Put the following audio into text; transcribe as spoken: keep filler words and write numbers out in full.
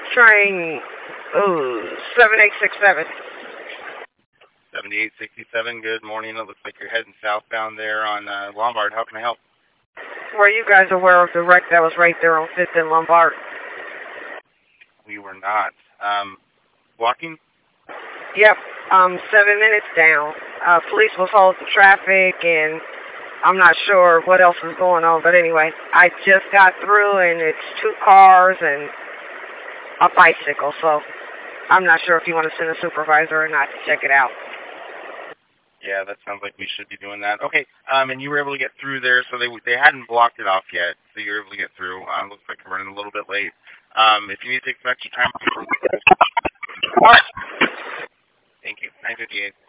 train oh, seven eight six seven. seventy-eight sixty-seven, good morning. It looks like you're heading southbound there on uh, Lombard. How can I help? Were you guys aware of the wreck that was right there on fifth and Lombard? We were not. Um, walking? Yep, um, seven minutes down. Uh, police was holding traffic, and I'm not sure what else was going on, but anyway, I just got through, and it's two cars and a bicycle, so I'm not sure if you want to send a supervisor or not to check it out. Yeah, that sounds like we should be doing that. Okay, um, and you were able to get through there, so they they hadn't blocked it off yet, so you were able to get through. Um, looks like I'm running a little bit late. Um, if you need to take some extra time, All right. thank you. nine fifty-eight.